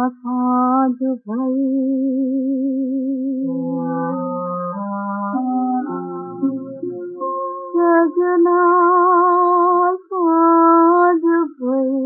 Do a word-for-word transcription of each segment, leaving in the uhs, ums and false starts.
साँझ भई, सजना साँझ भई,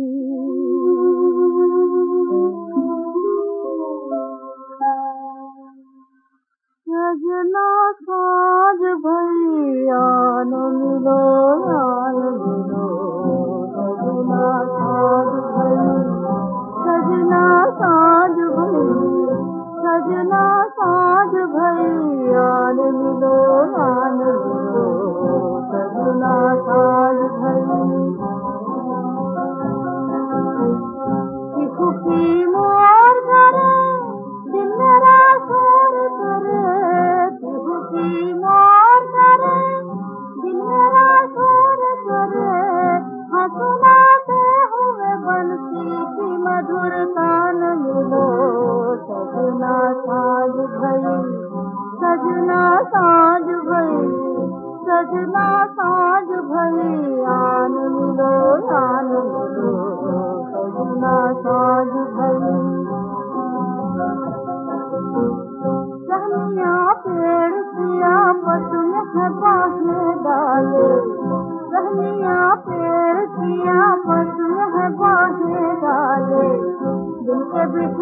सजना साँझ भई, आन मिलो आन मिलो, सजना साँझ भई, सजना साँझ भई, सजना साँझ भई, आन मिलो आन मिलो, सजना साँझ भई। की मोर करे दिल मेरा शोर करे, की मोर करे दिल मेरा शोर करे, हंसलाते हुए बंसी की मधुर तान मिलो, सजना साँझ भई, सजना साँझ भई, सजना साँझ भई, आन मिलो आन मिलो, सजना साँझ भई। सहनिया पेड़ की आपस में है बाहें डाले, सहनिया पेड़ की आपस में है बाहें डाले, दिल के बीच